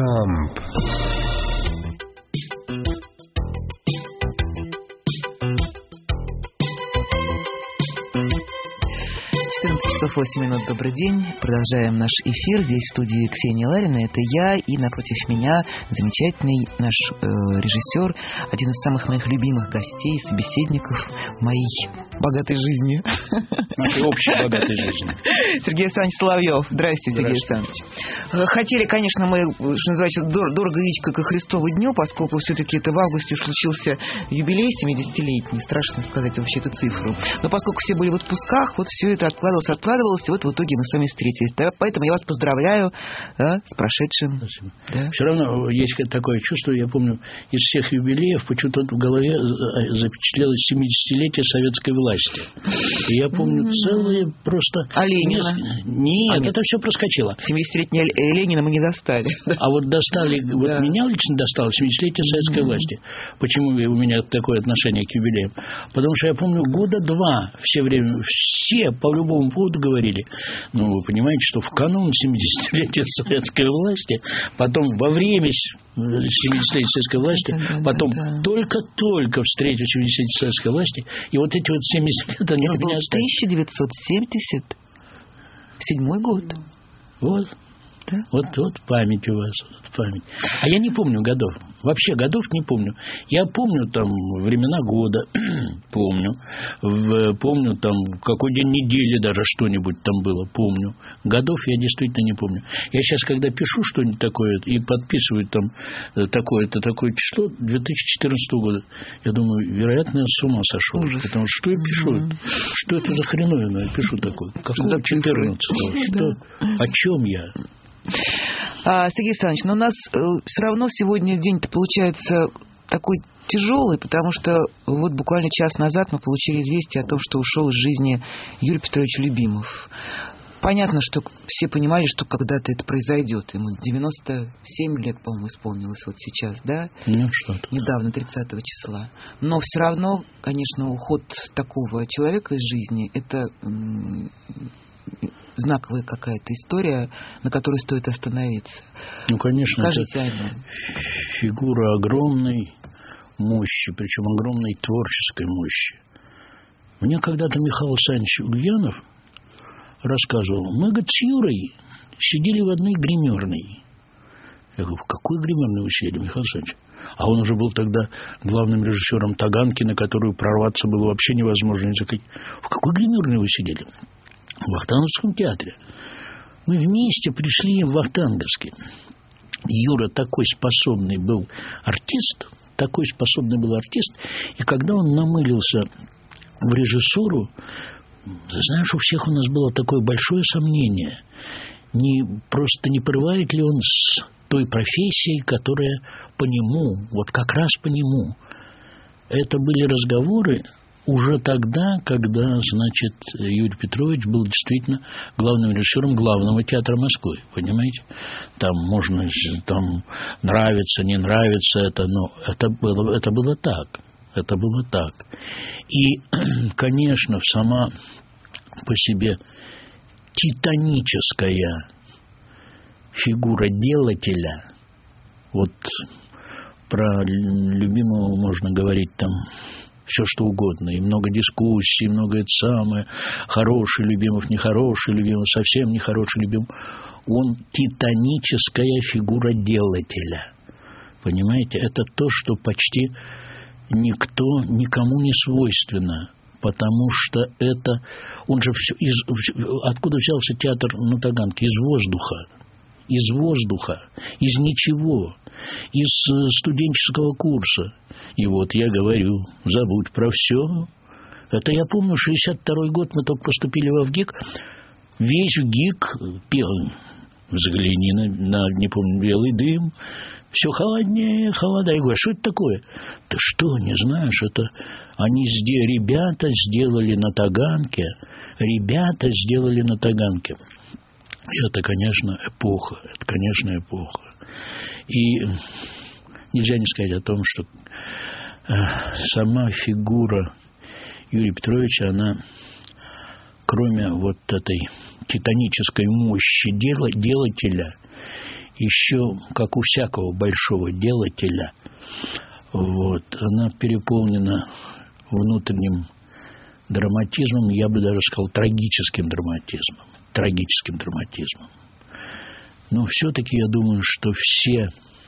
Трамп. Часов 8 минут. Добрый день. Продолжаем наш эфир. Здесь в студии Ксения Ларина, это я, и напротив меня замечательный наш режиссер, один из самых моих любимых гостей, собеседников моей богатой жизни. Нашей общей богатой жизни. Сергей Александрович Соловьев. Здрасте, Сергей Александрович. Хотели, конечно, мы, что называется, дорого яичко ко Христову дню, поскольку все-таки это в августе случился юбилей 70-летний, страшно сказать вообще эту цифру. Но поскольку все были в отпусках, вот все это откладывалось, и вот в итоге мы с вами встретились. Да? Поэтому я вас поздравляю с прошедшим. Да? Все равно есть такое чувство, я помню, из всех юбилеев почему-то в голове запечатлелось 70-летие советской власти. И я помню целые просто... А Ленина? Нет, это все проскочило. 70-летнее Ленина мы не застали. А вот достали, вот меня лично достало 70-летие советской власти. Почему у меня такое отношение к юбилеям? Потому что я помню, года два все по любому поводу говорили, ну, вы понимаете, что в канун 70-летия советской власти, потом во время 70-летия советской власти, потом только-только встретив 70-летие советской власти, и вот эти вот 70 лет, они у меня остались. 1977 год. Вот. Да? Вот память у вас, память. А я не помню годов. Вообще годов не помню. Я помню там времена года, помню там какой день недели даже что-нибудь там было, помню. Годов я действительно не помню. Я сейчас, когда пишу что-нибудь такое и подписываю там такое-то, такое число 2014 года, я думаю, вероятно, я с ума сошел. Ужас. Потому что я пишу? Что это за хреновину я пишу такое? Какого 14-го? О чем я? Сергей Александрович, но у нас все равно сегодня день-то получается такой тяжелый, потому что вот буквально час назад мы получили известие о том, что ушел из жизни Юрий Петрович Любимов. Понятно, что все понимали, что когда-то это произойдет. Ему 97 лет, по-моему, исполнилось вот сейчас, да? Ну, что-то. Недавно, 30 числа. Но все равно, конечно, уход такого человека из жизни – это знаковая какая-то история, на которой стоит остановиться. Ну, конечно, скажите о нем. Фигура огромной мощи, причем огромной творческой мощи. Мне когда-то Михаил Александрович Ульянов рассказывал, мы, говорит, с Юрой сидели в одной гримерной. Я говорю, в какой гримерной вы сидели, Михаил Александрович? А он уже был тогда главным режиссером Таганки, на которую прорваться было вообще невозможно. В какой гримерной вы сидели? В Вахтанговском театре. Мы вместе пришли в Вахтанговский. Юра такой способный был артист, и когда он намылился в режиссуру, знаешь, у всех у нас было такое большое сомнение, просто не порывает ли он с той профессией, которая по нему, вот как раз по нему. Это были разговоры уже тогда, когда, значит, Юрий Петрович был действительно главным режиссером Главного театра Москвы, понимаете? Там можно, нравится, не нравится это, но это было так. Это было так. И, конечно, сама по себе титаническая фигура делателя, вот про Любимого можно говорить там все что угодно, и много дискуссий, много это самое, хороший Любимов, нехороший Любимов, совсем нехороший Любимов. Он титаническая фигура делателя. Понимаете? Это то, что почти никому не свойственно, потому что это... Он же все... Откуда взялся театр на Таганке? Из воздуха, из ничего, из студенческого курса. И вот я говорю, забудь про все. Это я помню, 62-й год, мы только поступили во ВГИК. Весь ВГИК пел. Взгляни на не помню, белый дым. Все холоднее, холоднее. Я говорю, что это такое? Ты что, не знаешь? Это они ребята сделали на Таганке. Это, конечно, эпоха. И нельзя не сказать о том, что сама фигура Юрия Петровича, она, кроме вот этой титанической мощи делателя еще, как у всякого большого делателя, вот, она переполнена внутренним драматизмом, я бы даже сказал, трагическим драматизмом. Но все-таки я думаю, что все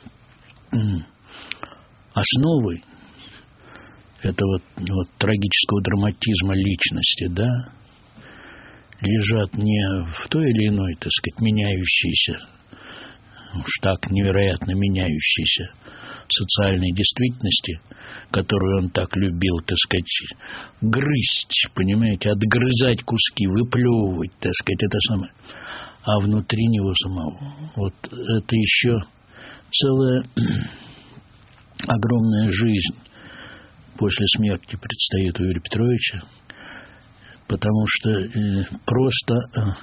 основы этого трагического драматизма личности, да, лежат не в той или иной, так сказать, меняющейся, уж так невероятно меняющейся социальной действительности, которую он так любил, так сказать, грызть, понимаете, отгрызать куски, выплевывать, так сказать, это самое, а внутри него самого. Вот это еще целая огромная жизнь после смерти предстоит у Юрия Петровича, потому что просто,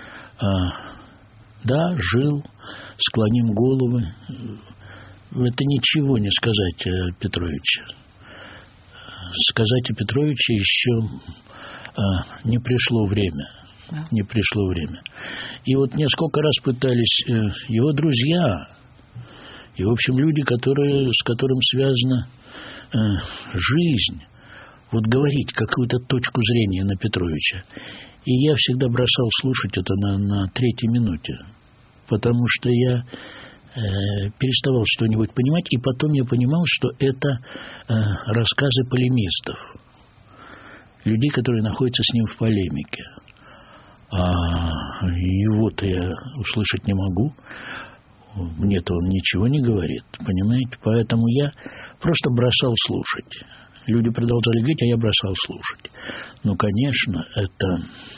да, жил, склоним головы. Это ничего не сказать о Петровиче. Сказать о Петровиче еще не пришло время. Не пришло время. И вот несколько раз пытались его друзья, и, в общем, люди, с которыми связана жизнь, вот говорить какую-то точку зрения на Петровича. И я всегда бросал слушать это на третьей минуте, потому что я переставал что-нибудь понимать, и потом я понимал, что это рассказы полемистов, людей, которые находятся с ним в полемике. А его-то я услышать не могу, мне-то он ничего не говорит, понимаете, поэтому я просто бросал слушать. Люди продолжали говорить, а я бросал слушать. Ну, конечно, это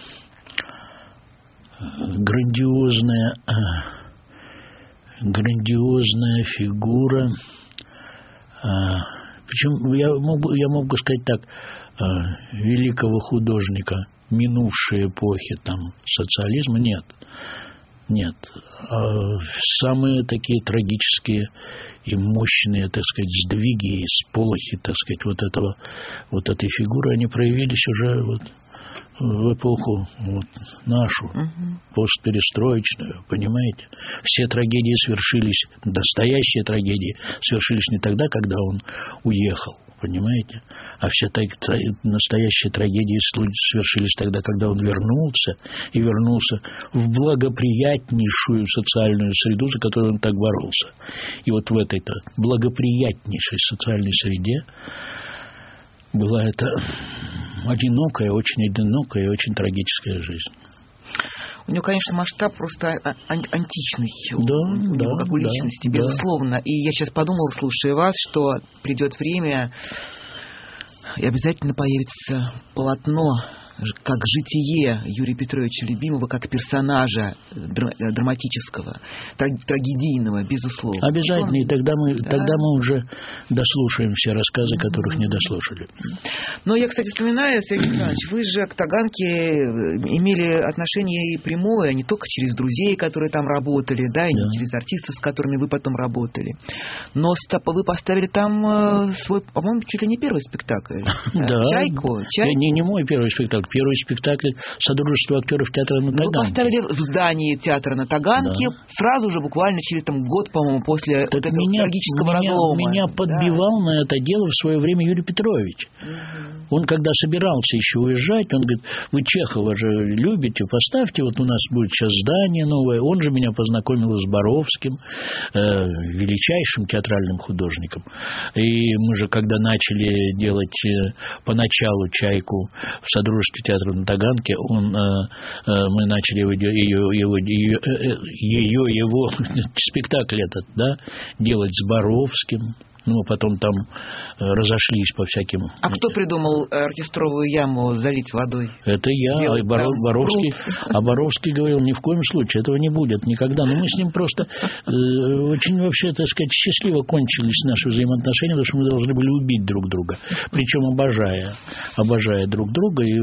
грандиозная фигура. Причем я мог бы сказать так, великого художника минувшей эпохи там социализма нет. Самые такие трагические и мощные, так сказать, сдвиги и сполохи, так сказать, вот этой фигуры, они проявились уже вот в эпоху вот нашу, постперестроечную, понимаете? Все трагедии свершились, настоящие трагедии свершились не тогда, когда он уехал, понимаете? А все настоящие трагедии свершились тогда, когда он вернулся в благоприятнейшую социальную среду, за которую он так боролся. И вот в этой-то благоприятнейшей социальной среде была эта одинокая, очень трагическая жизнь. У него, конечно, масштаб просто античный. Да, как у личности, да, безусловно. И я сейчас подумал, слушая вас, что придет время, и обязательно появится полотно, как житие Юрия Петровича Любимого, как персонажа драматического, трагедийного, безусловно. Обязательно, и тогда мы уже дослушаем все рассказы, которых не дослушали. Но я, кстати, вспоминаю, Сергей Александрович, вы же к Таганке имели отношение и прямое, не только через друзей, которые там работали, да, и не через артистов, с которыми вы потом работали. Но вы поставили там свой, по-моему, чуть ли не первый спектакль. Да. «Чайку». Не мой первый спектакль. Первый спектакль Содружества актеров театра на Таганке. Вы поставили в здании театра на Таганке, сразу же, буквально через год, по-моему, после этого трагического разлома. Меня подбивал на это дело в свое время Юрий Петрович. Он, когда собирался еще уезжать, он говорит: вы Чехова же любите, поставьте, вот у нас будет сейчас здание новое. Он же меня познакомил с Боровским, величайшим театральным художником. И мы же, когда начали делать поначалу «Чайку» в Содружестве театра на Таганке, мы начали его спектакль этот, да, делать с Боровским. Ну, потом там разошлись по всяким... А кто придумал оркестровую яму залить водой? Это я, Боровский. А Боровский говорил: ни в коем случае этого не будет никогда. Но мы с ним просто очень, вообще, так сказать, счастливо кончились наши взаимоотношения, потому что мы должны были убить друг друга. Причем обожая друг друга. И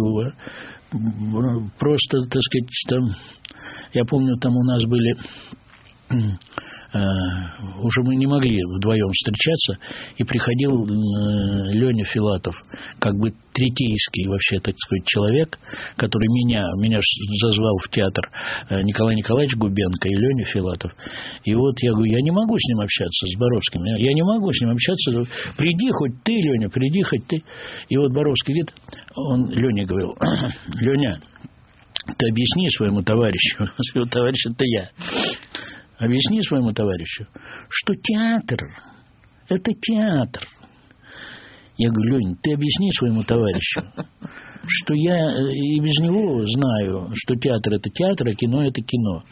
просто, так сказать, там... Я помню, там у нас были... уже мы не могли вдвоем встречаться, и приходил Леня Филатов, как бы третейский вообще, так сказать, человек, который меня зазвал в театр Николай Николаевич Губенко и Леня Филатов. И вот я говорю, я не могу с ним общаться, с Боровским, я не могу с ним общаться, приди хоть ты, Леня, приди хоть ты. И вот Боровский говорит, Леня говорил, Леня, ты объясни своему товарищу, своего товарища это я, объясни своему товарищу, что театр – это театр. Я говорю, Лень, ты объясни своему товарищу, что я и без него знаю, что театр – это театр, а кино – это кино.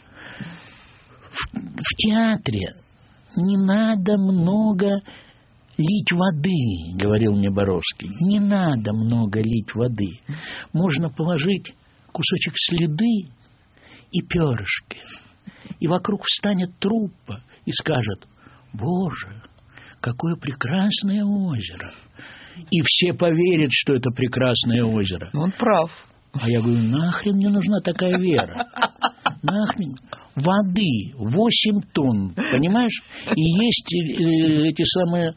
В театре не надо много лить воды, говорил мне Боровский. Не надо много лить воды. Можно положить кусочек слюды и перышки. И вокруг встанет труппа и скажет, Боже, какое прекрасное озеро. И все поверят, что это прекрасное озеро. Он прав. А я говорю, нахрен мне нужна такая вера? Нахрен? Воды 8 тонн, понимаешь? И есть эти самые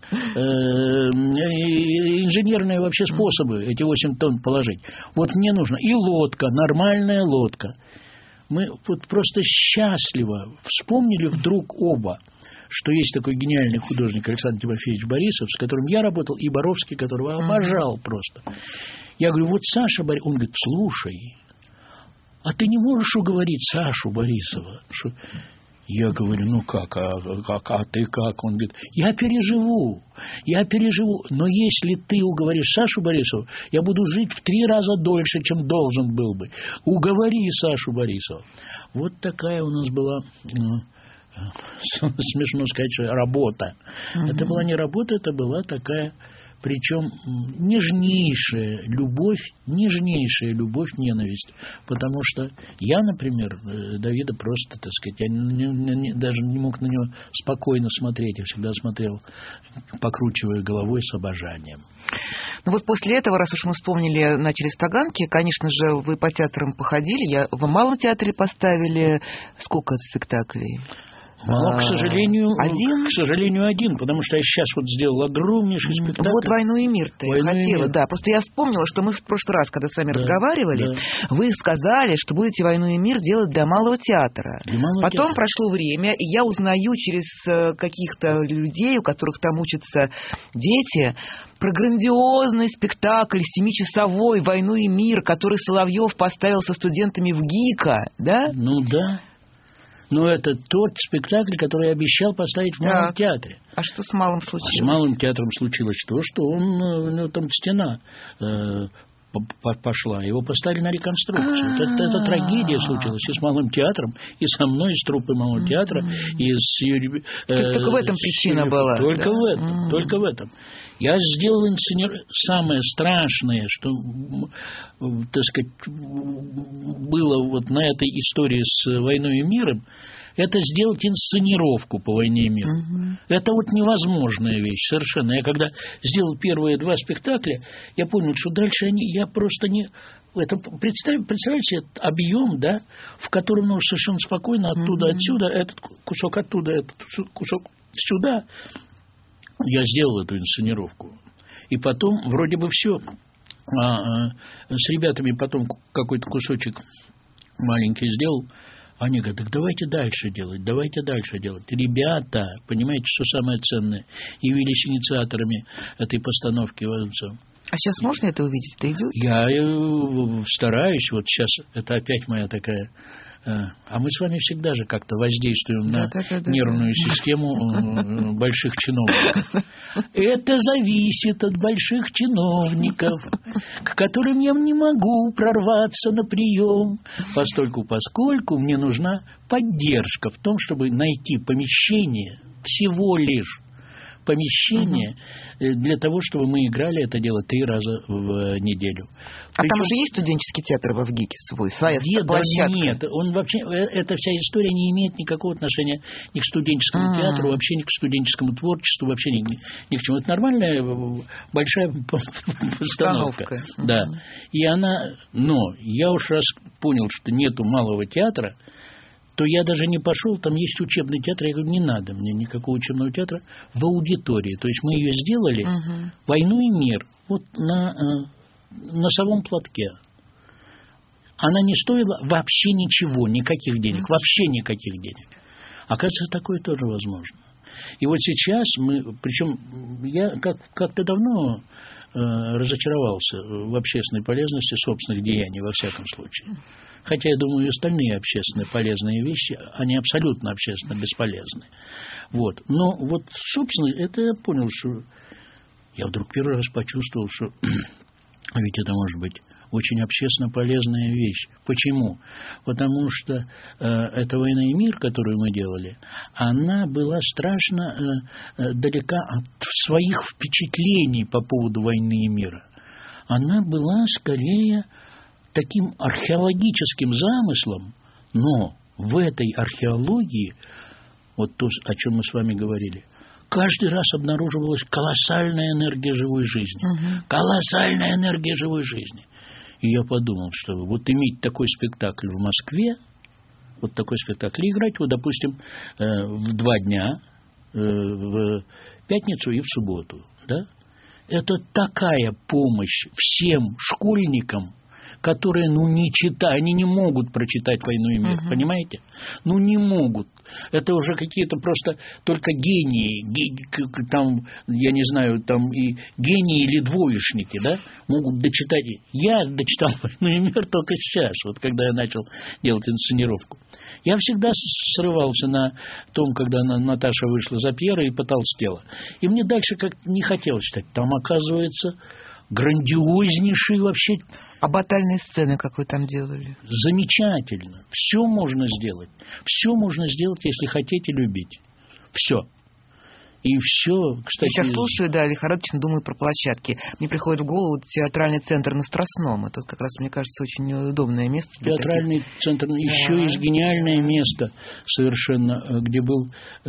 инженерные вообще способы эти 8 тонн положить. Вот мне нужно и лодка, нормальная лодка. Мы вот просто счастливо вспомнили вдруг оба, что есть такой гениальный художник Александр Тимофеевич Борисов, с которым я работал, и Боровский, которого обожал просто. Я говорю, вот Саша Борисов, он говорит, слушай, а ты не можешь уговорить Сашу Борисова? Что... Я говорю, ну как, а ты как? Он говорит, я переживу, но если ты уговоришь Сашу Борисова, я буду жить в 3 раза дольше, чем должен был бы. Уговори Сашу Борисова. Вот такая у нас была, смешно сказать, что работа. Это была не работа, это была такая... Причем нежнейшая любовь, ненависть. Потому что я, например, Давида просто, так сказать, я даже не мог на него спокойно смотреть. Я всегда смотрел, покручивая головой с обожанием. Ну вот после этого, раз уж мы вспомнили, начали с Таганки, конечно же, вы по театрам походили. В Малом театре поставили сколько спектаклей? Но, к сожалению, один, потому что я сейчас вот сделал огромнейший спектакль. Вот «Войну и мир»-то я хотела, да. Просто я вспомнила, что мы в прошлый раз, когда с вами разговаривали, вы сказали, что будете «Войну и мир» делать для Малого театра. Потом прошло время, и я узнаю через каких-то людей, у которых там учатся дети, про грандиозный спектакль 7-часовой «Войну и мир», который Соловьев поставил со студентами в ГИКа, да? Ну да. Но это тот спектакль, который я обещал поставить в Малом театре. А что с Малым случилось? С Малым театром случилось то, что у него там стена пошла. Его поставили на реконструкцию. Это трагедия случилась и с Малым театром, и со мной, и с труппой Малого театра, и с Юрием... То есть только в этом причина была? Только в этом. Я сделал самое страшное, что, так сказать, было вот на этой истории с «Войной и миром», это сделать инсценировку по «Войне и миру». Это вот невозможная вещь совершенно. Я когда сделал первые 2 спектакля, я понял, что дальше я просто не... Это, представляете, этот объем, да, в котором нужно совершенно спокойно оттуда, отсюда, этот кусок оттуда, этот кусок сюда. Я сделал эту инсценировку. И потом вроде бы все. С ребятами потом какой-то кусочек маленький сделал. Они говорят, так давайте дальше делать. Ребята, понимаете, что самое ценное, явились инициаторами этой постановки. А сейчас можно это увидеть? Это идет? Я стараюсь. Вот сейчас это опять моя такая... А мы с вами всегда же как-то воздействуем на нервную систему больших чиновников. Это зависит от больших чиновников, к которым я не могу прорваться на прием, поскольку мне нужна поддержка в том, чтобы найти помещение, всего лишь помещение для того, чтобы мы играли это дело 3 раза в неделю. А там уже есть студенческий театр в ГИКе своя площадка? Нет, он вообще, эта вся история не имеет никакого отношения ни к студенческому театру, вообще ни к студенческому творчеству, вообще ни к чему. Это нормальная большая постановка. Да. И она, но я уж раз понял, что нету Малого театра, то я даже не пошел, там есть учебный театр. Я говорю, не надо мне никакого учебного театра в аудитории. То есть мы ее сделали, «Войну и мир», вот на носовом платке. Она не стоила вообще ничего, никаких денег, вообще никаких денег. Оказывается, такое тоже возможно. И вот сейчас мы, причем я как-то давно разочаровался в общественной полезности собственных деяний, во всяком случае. Хотя, я думаю, и остальные общественно полезные вещи, они абсолютно общественно бесполезны. Вот. Но вот, собственно, это я понял, что я вдруг первый раз почувствовал, что ведь это может быть очень общественно полезная вещь. Почему? Потому что эта «Война и мир», которую мы делали, она была страшно далека от своих впечатлений по поводу «Войны и мира». Она была скорее таким археологическим замыслом, но в этой археологии, вот то, о чем мы с вами говорили, каждый раз обнаруживалась колоссальная энергия живой жизни. Колоссальная энергия живой жизни. И я подумал, что вот иметь такой спектакль в Москве, вот такой спектакль, играть его, допустим, в 2 дня, в пятницу и в субботу, да? Это такая помощь всем школьникам, которые, не читают, они не могут прочитать «Войну и мир», понимаете? Не могут. Это уже какие-то просто только гении, там, я не знаю, там и гении или двоечники, да, могут дочитать. Я дочитал «Войну и мир» только сейчас, вот когда я начал делать инсценировку. Я всегда срывался на том, когда Наташа вышла за Пьера и потолстела. И мне дальше как-то не хотелось читать. Там, оказывается, грандиознейший вообще... А батальные сцены, как вы там делали? Замечательно. Все можно сделать. Все можно сделать, если хотите любить. Все. И все, кстати... Я сейчас слушаю, да, лихорадочно думаю про площадки. Мне приходит в голову театральный центр на Страстном. Это как раз, мне кажется, очень удобное место. Театральный центр. Еще есть гениальное место совершенно, где был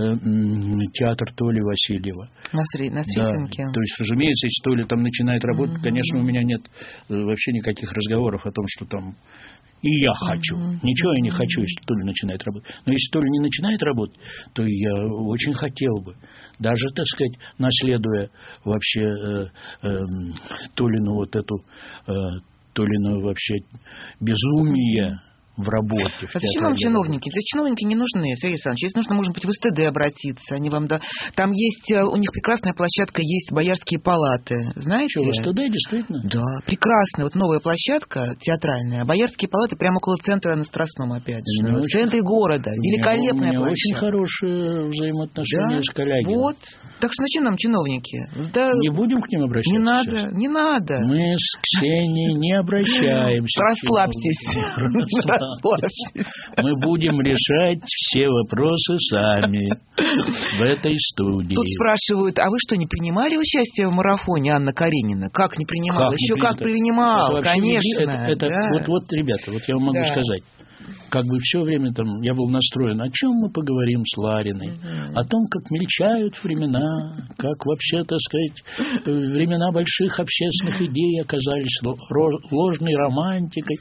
театр Толи Васильева. На Сретенке. Да. То есть, разумеется, если Толя там начинает работать, конечно, у меня нет вообще никаких разговоров о том, что там... И я хочу. Ничего я не хочу, если Толя начинает работать. Но если Толя не начинает работать, то я очень хотел бы. Даже, так сказать, наследуя вообще Толину вот эту Толину вообще безумие в работе. А зачем вам чиновники? Здесь чиновники не нужны, Сергей Александрович. Если нужно, может быть, в СТД обратиться. Они вам Там есть, у них прекрасная площадка, есть боярские палаты. Знаете? Что, в СТД, действительно? Да, прекрасная. Вот новая площадка театральная. Боярские палаты прямо около центра на Страстном, опять же. В центре города. Великолепная площадка. Очень хорошие взаимоотношения с коллегами. Вот. Так что зачем нам чиновники? Да. Не будем к ним обращаться? Не надо, не надо. Мы с Ксенией не обращаемся. Расслабьтесь. Мы будем решать все вопросы сами в этой студии. Тут спрашивают, а вы что, не принимали участие в марафоне Анна Каренина? Как не принимала? Еще как принимал, конечно. Вот, ребята, вот я вам могу сказать. Как бы все время там я был настроен, о чем мы поговорим с Лариной, о том, как мельчают времена, как вообще, так сказать, времена больших общественных идей оказались ложной романтикой.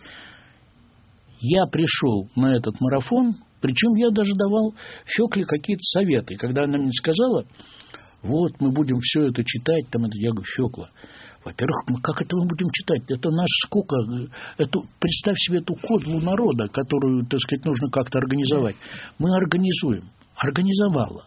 Я пришел на этот марафон, причем я даже давал Фёкле какие-то советы. Когда она мне сказала, вот мы будем все это читать, там, я говорю, Фёкла, во-первых, как это мы будем читать? Это наш сколько? Представь себе эту кодлу народа, которую, так сказать, нужно как-то организовать. Мы организуем. Организовала.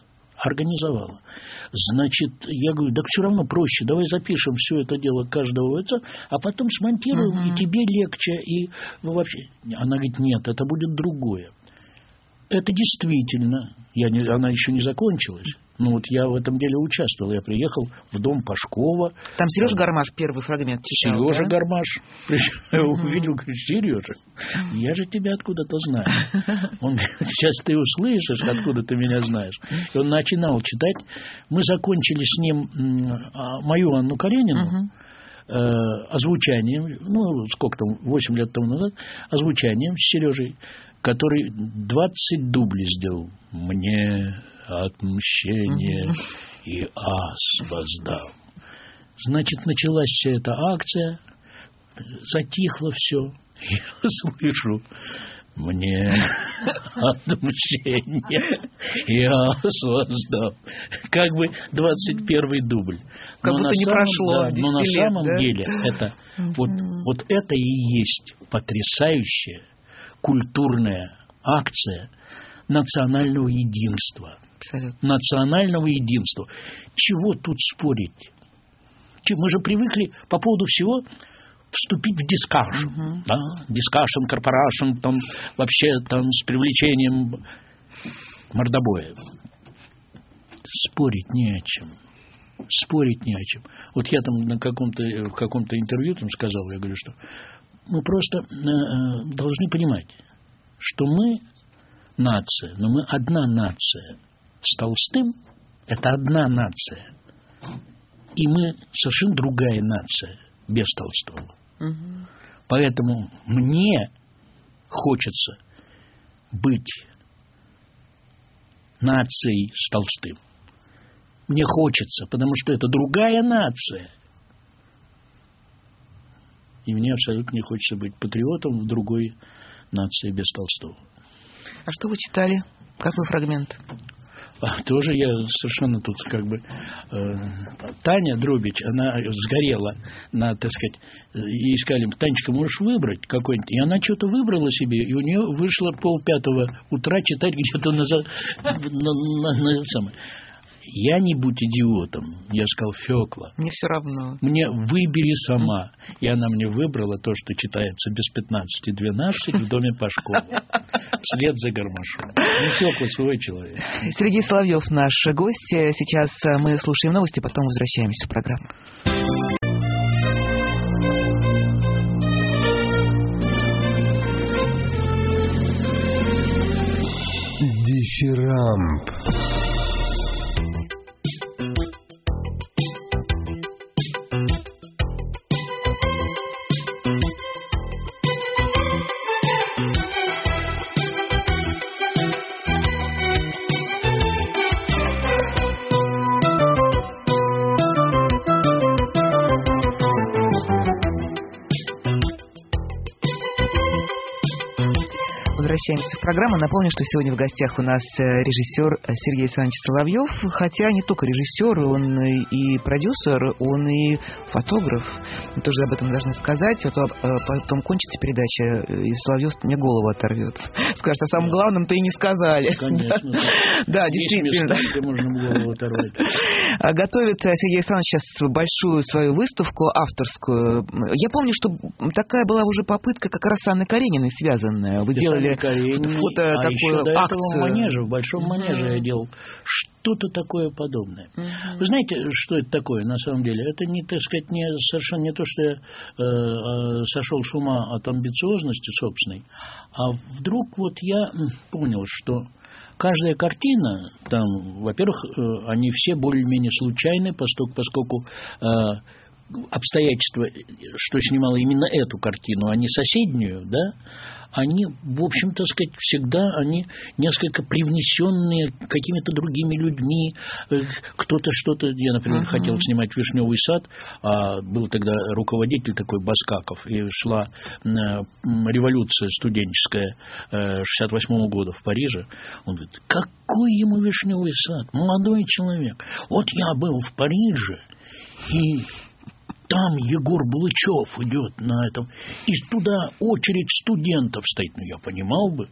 Значит, я говорю, так все равно проще, давай запишем все это дело каждого отца, а потом смонтируем, и тебе легче, и вообще. Она говорит, нет, это будет другое. Это действительно, она еще не закончилась, но вот я в этом деле участвовал. Я приехал в дом Пашкова. Там Сережа Гармаш первый фрагмент читал, Сережа Гармаш. Я увидел, говорю, Сережа, я же тебя откуда-то знаю. Он говорит, сейчас ты услышишь, откуда ты меня знаешь. И он начинал читать. Мы закончили с ним мою Анну Каренину озвучанием, сколько там, 8 лет тому назад, озвучанием с Сережей, который 20 дублей сделал. Мне отмщение и ас воздам. Значит, началась вся эта акция, затихло все. Я слышу, мне отмщение я создал. Как бы 21-й дубль. Как будто не прошло 10 лет, но на самом да? деле это вот это и есть потрясающая культурная акция национального единства. Абсолютно. Национального единства. Чего тут спорить? Мы же привыкли по поводу всего вступить в дискашн. Да? Дискашн, корпорашн, там вообще там с привлечением мордобоя. Спорить не о чем. Спорить не о чем. Вот я там в каком-то интервью там сказал, я говорю, что мы просто должны понимать, что мы нация, но мы одна нация. С Толстым это одна нация. И мы совершенно другая нация без Толстого. Поэтому мне хочется быть нацией с Толстым. Мне хочется, потому что это другая нация. И мне абсолютно не хочется быть патриотом в другой нации без Толстого. А что вы читали? Какой фрагмент? Тоже я совершенно тут как бы... Таня Дробич, она сгорела на, так сказать, и сказали, Танечка, можешь выбрать какой-нибудь? И она что-то выбрала себе, и у нее вышло 4:30 утра читать где-то на самое. Я не будь идиотом. Я сказал, Фёкла. Мне все равно. Мне выбери сама. И она мне выбрала то, что читается без 15:12 в доме Пашкова. Вслед за Гармашом. Ну, Фёкла свой человек. Сергей Соловьев наш гость. Сейчас мы слушаем новости, потом возвращаемся в программу. Дифирамб. Возвращаемся в программу. Напомню, что сегодня в гостях у нас режиссер Сергей Александрович Соловьев. Хотя не только режиссер, он и продюсер, он и фотограф. Мы тоже об этом должны сказать. А то потом кончится передача, и Соловьев мне голову оторвет. Скажет, о самом главном-то и не сказали. Конечно. Да, действительно. Есть места, где можно голову оторвать. Готовит Сергей Александрович сейчас большую свою выставку авторскую. Я помню, что такая была уже попытка как раз с Анной Карениной связанная. Вы делали фото такую акцию. В Большом манеже я делал что-то такое подобное. Вы знаете, что это такое на самом деле? Это, не, так сказать, совершенно не то, что я сошел с ума от амбициозности собственной, а вдруг вот я понял, что каждая картина, там, во-первых, они все более-менее случайны, поскольку обстоятельства, что снимало именно эту картину, а не соседнюю, да, они, в общем, так сказать, всегда они несколько привнесенные какими-то другими людьми. Кто-то что-то... Я, например, хотел снимать «Вишневый сад», а был тогда руководитель такой Баскаков, и шла революция студенческая 68-го года в Париже. Он говорит, какой ему «Вишневый сад»? Молодой человек. Вот я был в Париже, и... Там Егор Булычев идет на этом. И туда очередь студентов стоит. Ну, я понимал бы.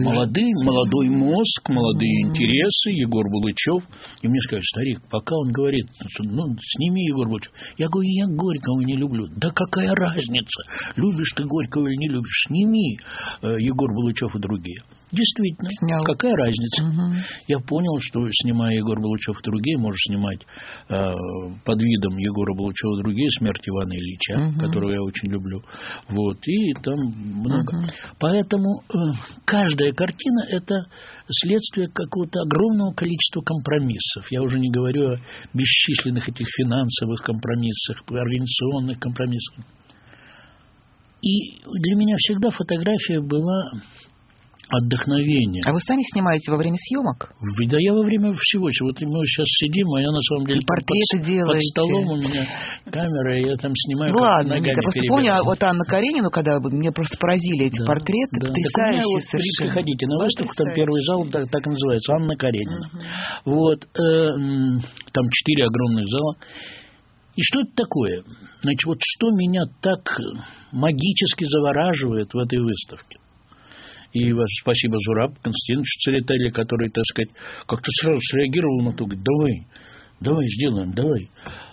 Молодой мозг, молодые интересы, Егор Булычев. И мне сказали, старик, пока он говорит, ну, сними Егор Булычев. Я говорю, я Горького не люблю. Да какая разница, любишь ты Горького или не любишь. Сними Егор Булычев и другие. Действительно, снял. Какая разница? Я понял, что, снимая Егор Булычев и другие, можешь снимать под видом Егора Булычева и другие «Смерть Ивана Ильича», которого я очень люблю. Вот, и там много. Поэтому каждая картина – это следствие какого-то огромного количества компромиссов. Я уже не говорю о бесчисленных этих финансовых компромиссах, организационных компромиссах. И для меня всегда фотография была отдохновение. А вы сами снимаете во время съемок? Да я во время всего. Вот мы сейчас сидим, а я на самом деле под столом у меня камера, и я там снимаю. Ладно, я просто помню, вот Анна Каренина, когда мне просто поразили эти портреты, потрясающие совершенно. Приходите на выставку, там первый зал так и называется, Анна Каренина. Вот, там 4 огромных зала. И что это такое? Значит, вот что меня так магически завораживает в этой выставке? И спасибо Зурабу Константиновичу Церетели, который, так сказать, как-то сразу среагировал на то, говорит, давай сделаем, давай.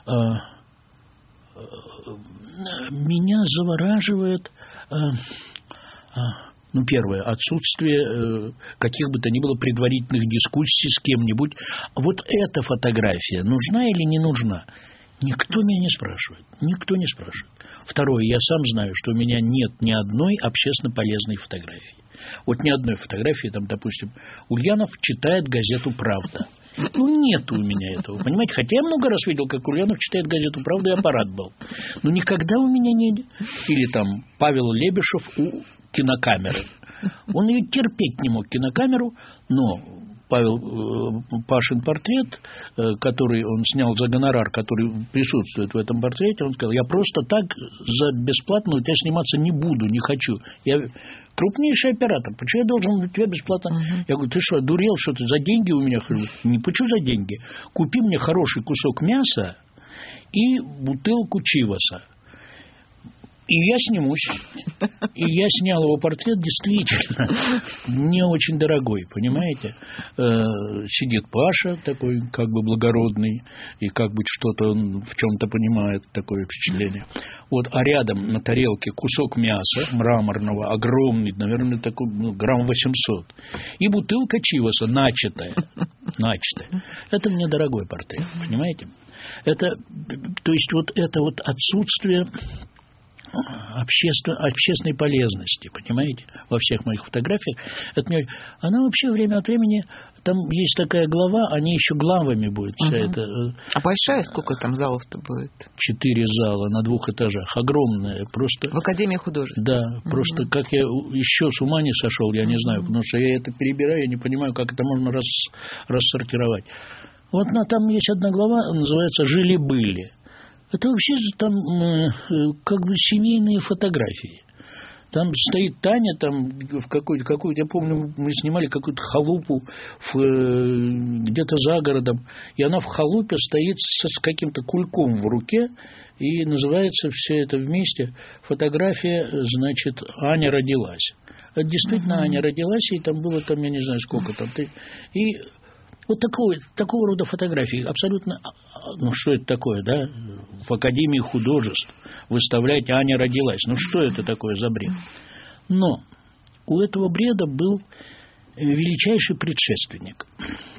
Меня завораживает, первое, отсутствие каких бы то ни было предварительных дискуссий с кем-нибудь. Вот эта фотография нужна или не нужна? Никто меня не спрашивает. Никто не спрашивает. Второе, я сам знаю, что у меня нет ни одной общественно полезной фотографии. Вот ни одной фотографии, там, допустим, Ульянов читает газету «Правда». Нет у меня этого, понимаете? Хотя я много раз видел, как Ульянов читает газету «Правда», и аппарат был. Но никогда у меня не... Или там Павел Лебешев у кинокамеры. Он ее терпеть не мог, кинокамеру, но... Пашин портрет, который он снял за гонорар, который присутствует в этом портрете, он сказал, я просто так за бесплатно у тебя сниматься не буду, не хочу. Я крупнейший оператор, почему я должен у тебя бесплатно? Я говорю, ты что, дурел, что ты за деньги у меня? Не почему за деньги? Купи мне хороший кусок мяса и бутылку чиваса. И я снимусь. И я снял его портрет, действительно, не очень дорогой, понимаете? Сидит Паша, такой как бы благородный, и как бы что-то он в чем-то понимает, такое впечатление. Вот, а рядом на тарелке кусок мяса мраморного, огромный, наверное, такой, грамм 800, и бутылка чиваса, начатая. Это мне дорогой портрет, понимаете? Это, то есть, вот это вот отсутствие... общественной полезности, понимаете, во всех моих фотографиях. Она вообще время от времени, там есть такая глава, они еще главами будут. Вся эта, а большая, сколько там залов-то будет? 4 зала на 2 этажах, огромная. Просто, в Академии художеств? Да, просто как я еще с ума не сошел, я не знаю, потому что я это перебираю, я не понимаю, как это можно рассортировать. Вот там есть одна глава, называется «Жили-были». Это вообще там как бы семейные фотографии. Там стоит Таня, там в какую-то, я помню, мы снимали какую-то халупу где-то за городом, и она в халупе стоит с каким-то кульком в руке, и называется все это вместе фотография, значит, «Аня родилась». Это действительно Аня родилась, и там было, я не знаю, сколько там. И вот такого рода фотографии абсолютно... что это такое, да? В Академии художеств выставлять «Аня родилась». Что это такое за бред? Но у этого бреда был величайший предшественник.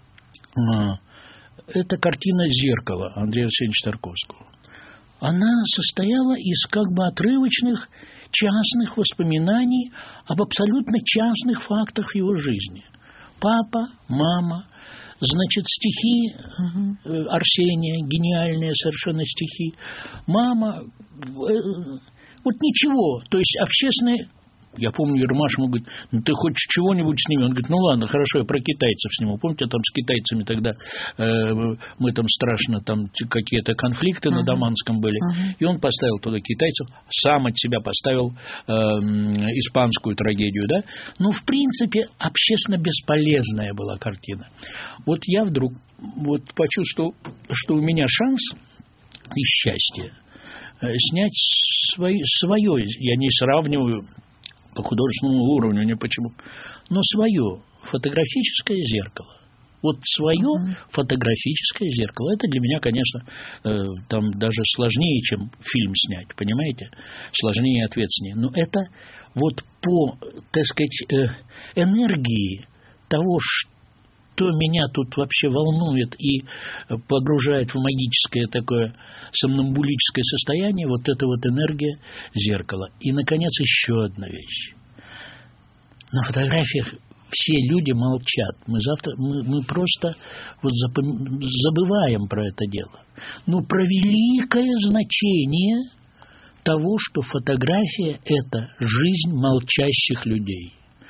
Это картина «Зеркало» Андрея Арсеньевича Тарковского. Она состояла из как бы отрывочных частных воспоминаний об абсолютно частных фактах его жизни. Папа, мама... Значит, стихи Арсения, гениальные совершенно стихи. Мама, вот ничего, то есть общественные... Я помню, Ермаш ему говорит, ты хочешь чего-нибудь сними? Он говорит, ладно, хорошо, я про китайцев сниму. Помните, там с китайцами тогда мы там страшно, там какие-то конфликты на Даманском были. И он поставил туда китайцев, сам от себя поставил испанскую трагедию, да? В принципе, общественно бесполезная была картина. Вот я вдруг почувствовал, что у меня шанс и счастье снять свое, я не сравниваю по художественному уровню, не почему, но свое фотографическое зеркало. Вот свое фотографическое зеркало. Это для меня, конечно, там даже сложнее, чем фильм снять, понимаете? Сложнее и ответственнее. Но это вот по, так сказать, энергии того, что меня тут вообще волнует и погружает в магическое такое сомнамбулическое состояние, вот эта вот энергия зеркала. И, наконец, еще одна вещь. На фотографиях все люди молчат. Мы просто забываем про это дело. Но про великое значение того, что фотография – это жизнь молчащих людей.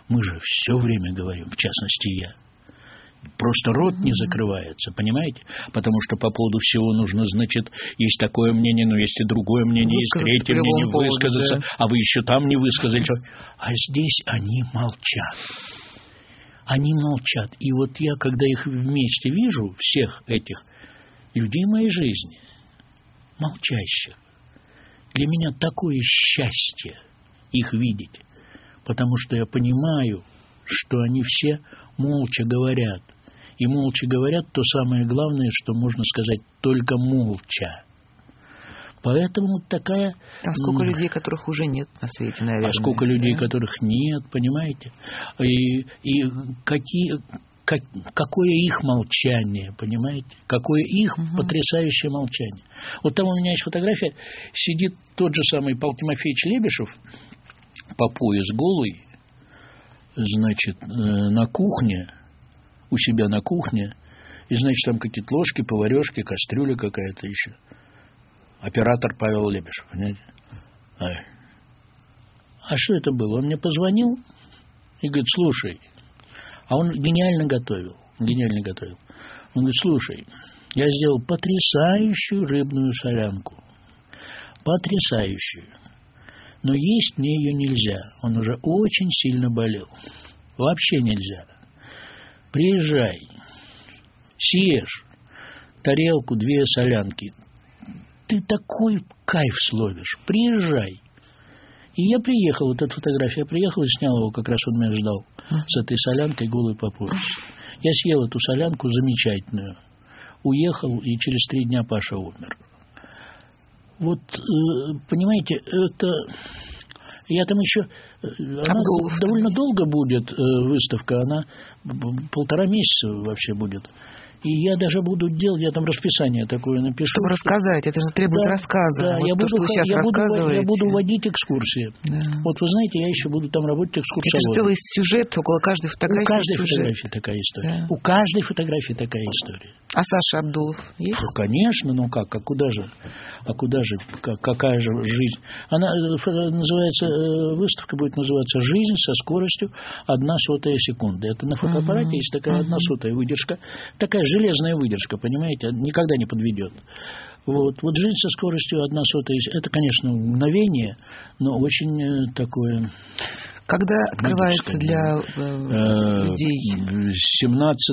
Мы же все время говорим, в частности я. Просто рот не закрывается, понимаете? Потому что по поводу всего нужно, значит, есть такое мнение, но есть и другое мнение, есть третье мнение, высказаться, да. А вы еще там не высказали. А здесь они молчат. Они молчат. И вот я, когда их вместе вижу, всех этих людей моей жизни, молчащих, для меня такое счастье их видеть, потому что я понимаю, что они все молча говорят. И молча говорят то самое главное, что можно сказать только молча. Поэтому такая... А сколько людей, которых уже нет на свете, наверное. А сколько людей, которых нет, понимаете? И какое их молчание, понимаете? Какое их потрясающее молчание. Вот там у меня есть фотография. Сидит тот же самый Павел Тимофеевич Лебешев, по пояс голый, значит, на кухне, у себя на кухне, и, значит, там какие-то ложки, поварешки, кастрюля какая-то еще. Оператор Павел Лебешев, понимаете? А что это было? Он мне позвонил и говорит, слушай, а он гениально готовил. Он говорит, слушай, я сделал потрясающую рыбную солянку. Потрясающую. Но есть мне ее нельзя. Он уже очень сильно болел. Вообще нельзя. Приезжай, съешь тарелку, 2 солянки. Ты такой кайф словишь. Приезжай. И я приехал, вот эта фотография, я приехал и снял его, как раз он меня ждал, с этой солянкой голой по пояс. Я съел эту солянку замечательную. Уехал, и через 3 дня Паша умер. Вот, понимаете, это... Я там еще... Она довольно долго будет, выставка. Она 1,5 месяца вообще будет. И я даже буду делать, я там расписание такое напишу. Чтобы рассказать, это же требует рассказа. Да, вот я буду водить экскурсии. Да. Вот вы знаете, я еще буду там работать экскурсоводом. Это же целый сюжет, около каждой фотографии. У каждой фотографии такая история. Да. У каждой фотографии такая история. А Саша Абдулов есть? Конечно, ну как, а куда же? Какая же жизнь? Она называется, выставка будет называться «Жизнь со скоростью 1/100 секунды». Это на фотоаппарате есть такая 1/100 выдержка, такая железная выдержка, понимаете, никогда не подведет. Вот жизнь со скоростью 1/100, это, конечно, мгновение, но очень такое... Когда открывается для людей? 17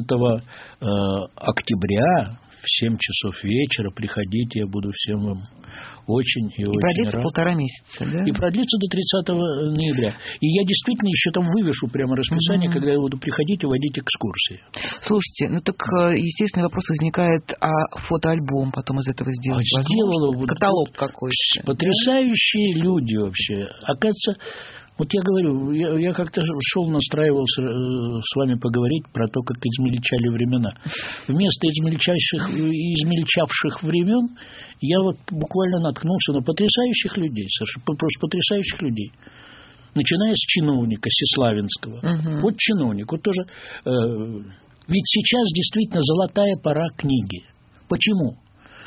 октября в 7 часов вечера приходите, я буду всем вам очень и очень продлится рад. 1,5 месяца, да? И продлится до 30 ноября. И я действительно еще там вывешу прямо расписание, когда я буду приходить и водить экскурсии. Слушайте, ну так естественный вопрос возникает, а фотоальбом потом из этого сделать? Сделала каталог какой-то. Потрясающие люди вообще. Оказывается, вот я говорю, я как-то шел, настраивался с вами поговорить про то, как измельчали времена. Вместо измельчавших времен я вот буквально наткнулся на потрясающих людей, просто потрясающих людей. Начиная с чиновника Сеславинского. Вот чиновник, вот тоже... ведь сейчас действительно золотая пора книги. Почему?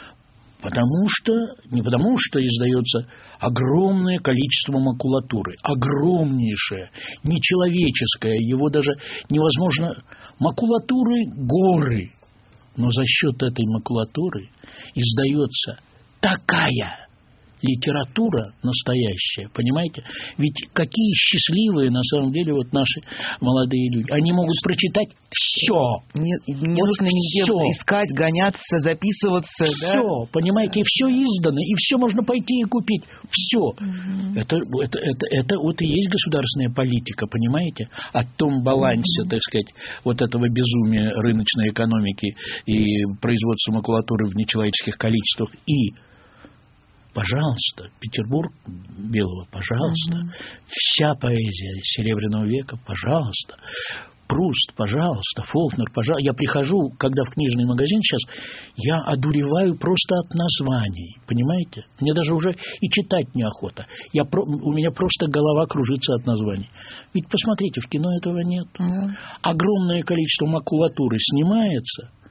Не потому что издается огромное количество макулатуры, огромнейшее, нечеловеческое, его даже невозможно... Макулатуры горы, но за счет этой макулатуры издается такая литература настоящая, понимаете? Ведь какие счастливые на самом деле вот наши молодые люди. Они могут прочитать все. Не нужно нигде искать, гоняться, записываться. Все, да? Понимаете, и все издано, и все можно пойти и купить. Все. Это вот и есть государственная политика, понимаете? О том балансе, так сказать, вот этого безумия рыночной экономики и производства макулатуры в нечеловеческих количествах и пожалуйста, Петербург Белого, пожалуйста. Вся поэзия Серебряного века, пожалуйста. Пруст, пожалуйста. Фолкнер, пожалуйста. Я прихожу, когда в книжный магазин сейчас, я одуреваю просто от названий. Понимаете? Мне даже уже и читать неохота. У меня просто голова кружится от названий. Ведь посмотрите, в кино этого нет. Огромное количество макулатуры снимается.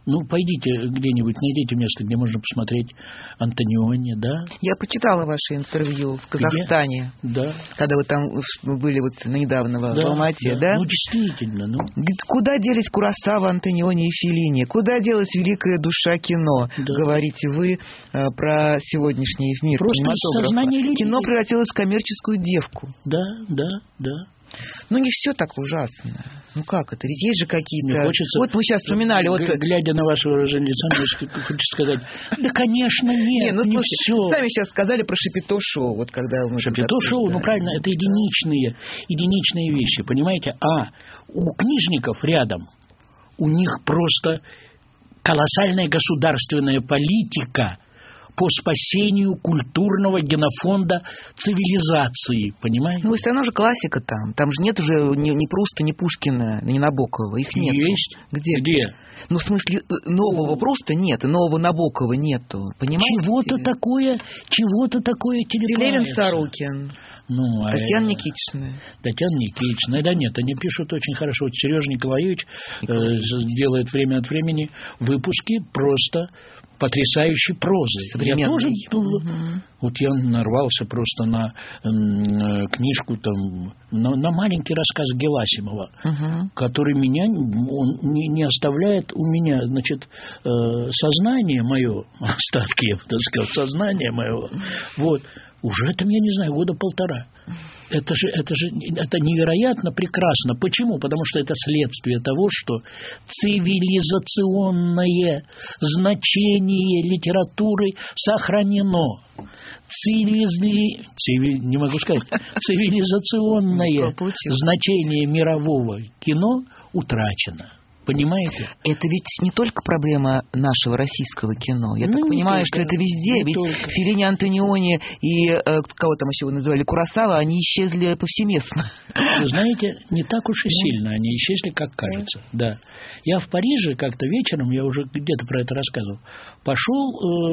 Ну, пойдите где-нибудь, найдите место, где можно посмотреть Антониони, да? Я почитала ваше интервью в Казахстане. Где? Да. Когда вы там были вот недавно в Алмате, да? Ну, действительно. Ну. Куда делись Куросава, Антониони и Феллини? Куда делась великая душа кино? Да. Говорите вы про сегодняшний мир кинематографа. Кино превратилось в коммерческую девку. Да. Ну, не все так ужасно. Ну, как это? Ведь есть же какие-то... Хочется, вот мы сейчас вспоминали... Глядя на ваше выражение лица, хочется сказать, да, конечно, нет, не все. Сами сейчас сказали про Шапито-шоу. Вот когда мы Шапито-шоу, ну, правильно, это единичные вещи, понимаете? А у книжников рядом, у них просто колоссальная государственная политика по спасению культурного генофонда цивилизации, понимаете? Ну, все равно же классика там. Там же нет уже ни Пруста, ни Пушкина, ни Набокова. Их нет. Есть? Где? Ну, в смысле, нового Пруста нет, и нового Набокова нету. Понимаете? Чего-то такое телепается. Левин Сорокин. Ну, Татьяна Никитична. Татьяна Никитична. Да нет, они пишут очень хорошо. Вот Сережа Николаевич делает время от времени выпуски просто потрясающей прозы. Я тоже, вот я нарвался просто на книжку, там, на маленький рассказ Геласимова, который меня, он не оставляет у меня, значит, сознание мое, остатки, я бы так сказал, сознание мое, вот, уже там, я не знаю, года полтора. Это невероятно прекрасно. Почему? Потому что это следствие того, что цивилизационное значение литературы сохранено. Не могу сказать. Цивилизационное значение мирового кино утрачено. Понимаете? Это ведь не только проблема нашего российского кино. Я так понимаю, что это везде. Ведь Феллини, Антониони и кого там еще вы называли, Куросава, они исчезли повсеместно. Вы знаете, не так уж и сильно они исчезли, как кажется. Да. Я в Париже как-то вечером, я уже где-то про это рассказывал, пошел,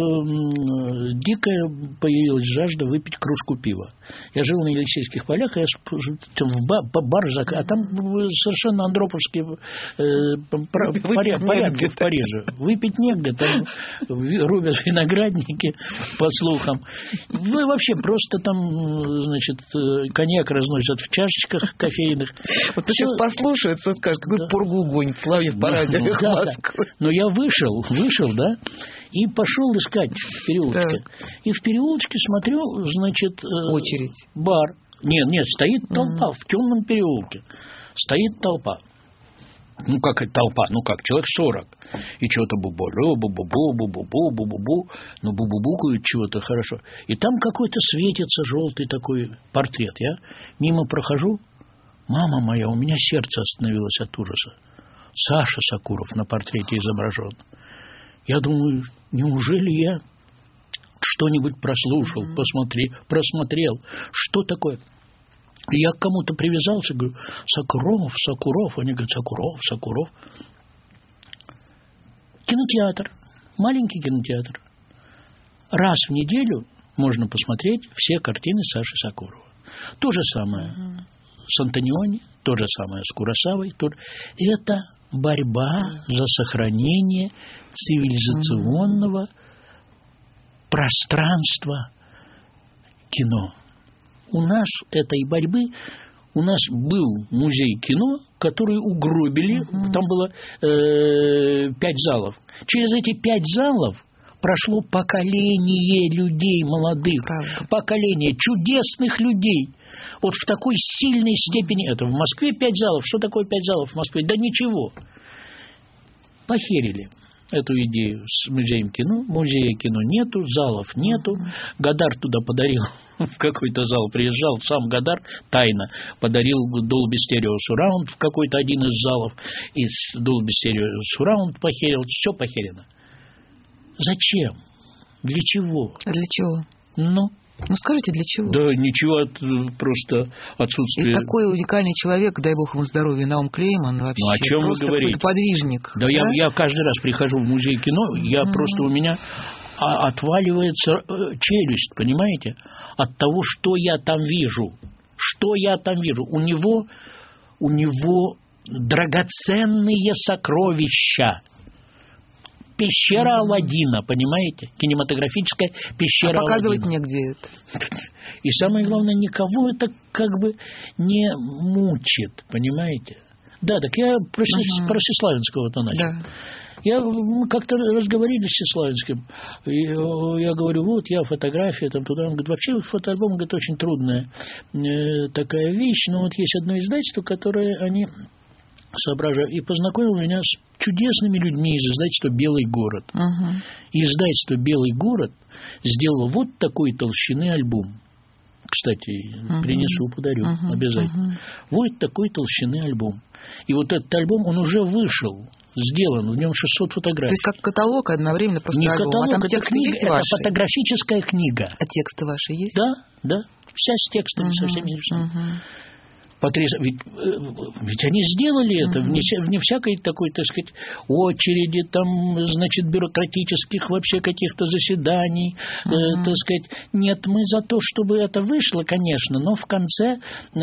дикая появилась жажда выпить кружку пива. Я жил на Елисейских полях, я в бар, а там совершенно андроповские порядки в Париже. Выпить негде, там рубят виноградники, по слухам. Ну и вообще просто там, значит, коньяк разносят в чашечках кофейных. Вот сейчас послушают, скажут, какой пургу гонит Соловьев по радио в Москву. Но я вышел, да, и пошел искать в переулочке. И в переулочке смотрю, значит... очередь. Бар. Нет, стоит толпа в темном переулке. Стоит толпа. Ну, как это толпа? Ну, как? Человек 40. И чего-то бу-бу-бу, бу-бу-бу, ну, бу-бу-букают чего-то хорошо. И там какой-то светится желтый такой портрет. Я мимо прохожу. Мама моя, у меня сердце остановилось от ужаса. Саша Сакуров на портрете изображен. Я думаю, неужели я что-нибудь прослушал, просмотрел? Что такое? И я к кому-то привязался, говорю, Сакуров. Они говорят, Сакуров. Кинотеатр, маленький кинотеатр. Раз в неделю можно посмотреть все картины Саши Сакурова. То же самое с Антониони, то же самое с Куросавой. Это борьба за сохранение цивилизационного пространства кино. У нас этой борьбы, у нас был музей кино, который угробили, там было 5 залов. Через эти 5 залов прошло поколение людей молодых, поколение чудесных людей. Вот в такой сильной степени, это в Москве 5 залов, что такое 5 залов в Москве? Да ничего. Похерили эту идею с музеем кино. Музея кино нету, залов нету. Годар туда подарил, в какой-то зал приезжал, сам Годар тайно подарил Dolby Stereo Surround в какой-то один из залов. И с Dolby Stereo Surround похерил. Все похерено. Зачем? Для чего? Для чего? Ну, скажите, для чего? Да ничего, просто отсутствие... И такой уникальный человек, дай бог ему здоровья, Наум Клейман, вообще. Ну, о чем вы говорите? Какой-то подвижник. Да, да? Я каждый раз прихожу в музей кино, я просто у меня отваливается челюсть, понимаете? От того, что я там вижу. Что я там вижу? У него драгоценные сокровища. пещера Аладдина, понимаете? Кинематографическая пещера Аладдина. Показывать мне, где это. И самое главное, никого это как бы не мучит, понимаете? Да, так я про Всеславинского-то начал. Да. Мы как-то разговорились с Всеславинским, и я говорю, вот я фотография, там туда. Он говорит, вообще фотоальбом, говорит, очень трудная такая вещь, но вот есть одно издательство, которое они соображают, и познакомил меня с чудесными людьми из издательства «Белый город». И издательство «Белый город» сделало вот такой толщины альбом. Кстати, принесу, подарю, обязательно. Вот такой толщины альбом. И вот этот альбом, он уже вышел, сделан, в нем 600 фотографий. То есть как каталог одновременно просто не альбом, каталог, а там это тексты книга, есть это ваши? фотографическая книга. А тексты ваши есть? Да, вся с текстами, со всеми рисунками. Ведь они сделали это вне всякой такой, так сказать, очереди, там, значит, бюрократических вообще каких-то заседаний, так сказать. Нет, мы за то, чтобы это вышло, конечно, но в конце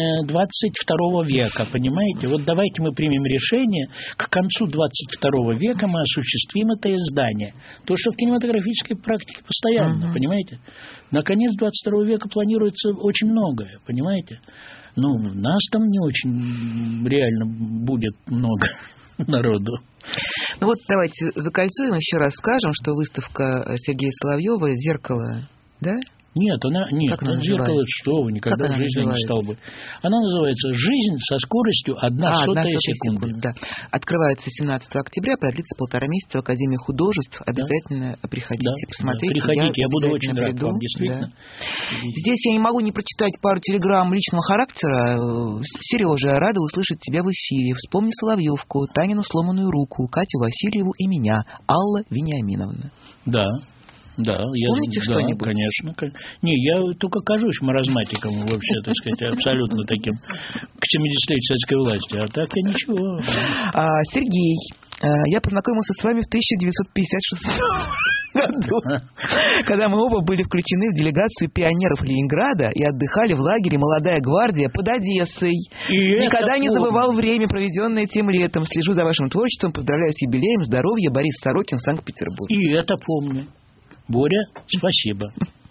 22 века, понимаете? Вот давайте мы примем решение, к концу 22 века мы осуществим это издание. То, что в кинематографической практике постоянно, понимаете? На конец 22 века планируется очень многое, понимаете? Ну, нас там не очень реально будет много народу. Ну вот давайте закольцуем, еще раз скажем, что выставка Сергея Соловьева «Зеркало», да? Нет, «Зеркало», что вы, никогда в жизни не стал бы. Она называется «Жизнь со скоростью 1/100 секунды». Да. Открывается 17 октября, продлится 1,5 месяца в Академии художеств. Обязательно приходите, посмотрите. Приходите, я буду очень рад вам, действительно. Да. Здесь я не могу не прочитать пару телеграмм личного характера. Сережа, рада услышать тебя в эфире. Вспомни Соловьевку, Танину сломанную руку, Катю Васильеву и меня, Алла Вениаминовна. Да, помните что-нибудь? Конечно. Не, я только кажусь маразматиком вообще, так сказать, абсолютно таким к 70-летию советской власти, а так и ничего. Сергей, я познакомился с вами в 1956 году, когда мы оба были включены в делегацию пионеров Ленинграда и отдыхали в лагере «Молодая гвардия» под Одессой. Никогда не забывал время, проведенное тем летом. Слежу за вашим творчеством, поздравляю с юбилеем, здоровья, Борис Сорокин, Санкт-Петербург. И это помню. Боря, спасибо.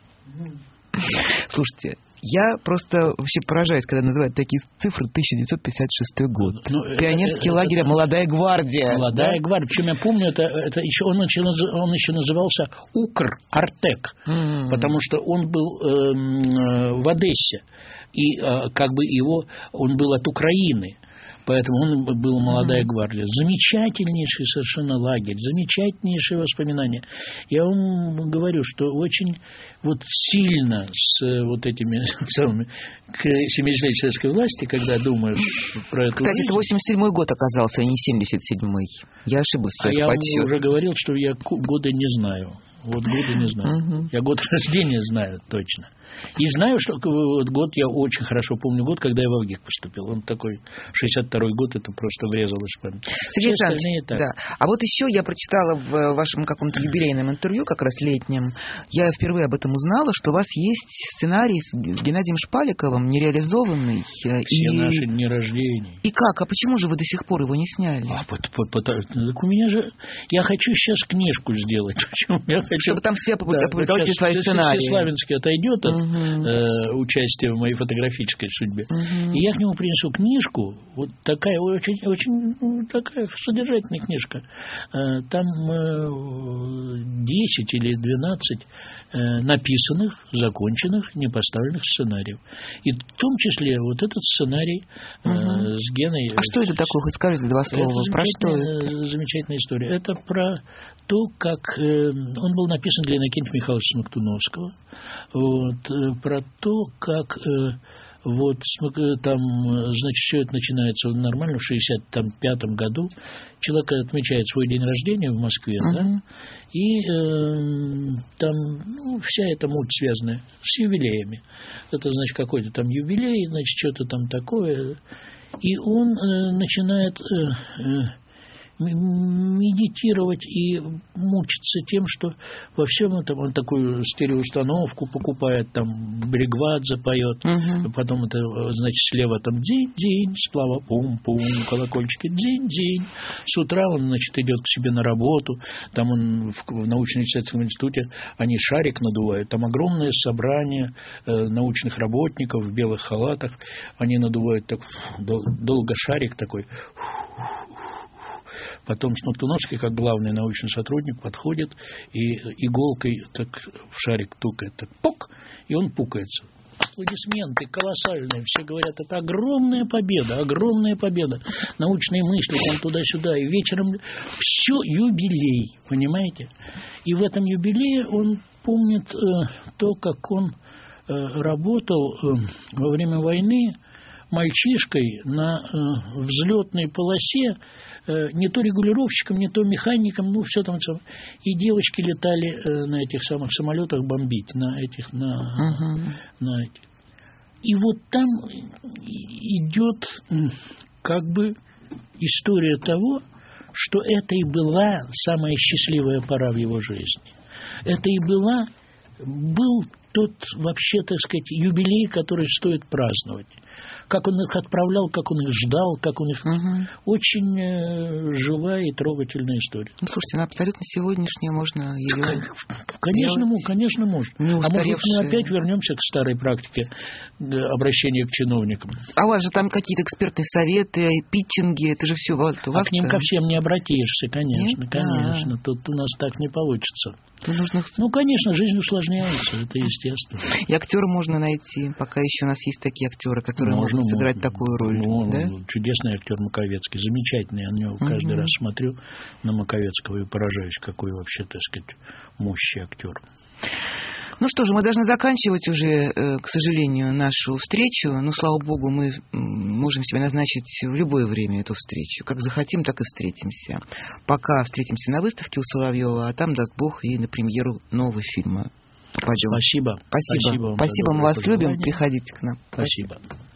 Слушайте, я просто вообще поражаюсь, когда называют такие цифры. 1956 год. Пионерский лагерь «Молодая гвардия». «Молодая гвардия». Причем я помню, это еще, он еще назывался Укр-Артек, потому что он был в Одессе. И как бы он был от Украины. Поэтому он был «Молодая гвардия». Замечательнейший совершенно лагерь, замечательнейшие воспоминания. Я вам говорю, что очень вот сильно с вот этими самыми к 70-летию советской власти, когда думаешь про это. Кстати, это 87-й год оказался, а не 77-й. Я ошиблась в своих подсчетах. Я уже говорил, что я года не знаю. Вот года не знаю. Я год рождения знаю точно. И знаю, что вот год, я очень хорошо помню год, когда я в ВГИК поступил. Он такой, 62-й год, это просто врезалось в память. Сергей Александрович, да. А вот еще я прочитала в вашем каком-то юбилейном интервью, как раз летнем, я впервые об этом узнала, что у вас есть сценарий с Геннадием Шпаликовым, нереализованный. Все наши дни рождения. И как? А почему же вы до сих пор его не сняли? Так у меня же... Я хочу сейчас книжку сделать. Я хочу... Чтобы там все опубликовали свои сценарии. Всеславинский отойдет от участия в моей фотографической судьбе. И я к нему принесу книжку, вот такая очень такая содержательная книжка. Там 10 или 12 написанных, законченных, непоставленных сценариев. И в том числе вот этот сценарий с Геной. А что это такое? Хоть скажите два слова. Про что это? Замечательная история. Это про то, как он был написан для Иннокентия Михайловича Смоктуновского. Вот, про то, как вот там, значит, все это начинается нормально в 65-м году. Человек отмечает свой день рождения в Москве, да, и там вся эта муть связана с юбилеями. Это, значит, какой-то там юбилей, значит, что-то там такое. И он начинает медитировать и мучиться тем, что во всем этом он такую стереоустановку покупает, там Бригвадзе поет, потом это, значит, слева там день-день, сплава пум-пум, колокольчики день-день. С утра он, значит, идет к себе на работу, там он в научно-исследовательском институте, они шарик надувают, там огромное собрание научных работников в белых халатах, они надувают так долго шарик такой. Потом Смоктуновский, как главный научный сотрудник, подходит и иголкой так в шарик тукает, так пук, и он пукается. Аплодисменты колоссальные, все говорят, это огромная победа, научные мысли там туда-сюда, и вечером все юбилей, понимаете? И в этом юбилее он помнит то, как он работал во время войны мальчишкой на взлетной полосе, не то регулировщиком, не то механиком, ну, все там. И девочки летали на этих самых самолетах бомбить, на этих. И вот там идет как бы история того, что это и была самая счастливая пора в его жизни. Это и был тот, вообще, так сказать, юбилей, который стоит праздновать. Как он их отправлял, как он их ждал, как он их... Очень живая и трогательная история. Ну, слушайте, она абсолютно сегодняшняя, можно ее... Конечно, можно. А может быть, мы опять вернемся к старой практике обращения к чиновникам. А у вас же там какие-то экспертные советы, питчинги, это же все у вас. А к ним ко всем не обратишься, конечно, нет? Конечно. Тут у нас так не получится. Ну, конечно, жизнь усложняется, это естественно. И актера можно найти, пока еще у нас есть такие актеры, которые могут сыграть такую роль. Да? Чудесный актер Маковецкий, замечательный. Я на него каждый раз смотрю, на Маковецкого, и поражаюсь, какой вообще, так сказать, мощный актер. Ну что же, мы должны заканчивать уже, к сожалению, нашу встречу. Но, слава богу, мы можем себе назначить в любое время эту встречу. Как захотим, так и встретимся. Пока встретимся на выставке у Соловьева, а там, даст Бог, и на премьеру нового фильма попадем. Спасибо. Спасибо, мы вас любим. Приходите к нам. Спасибо.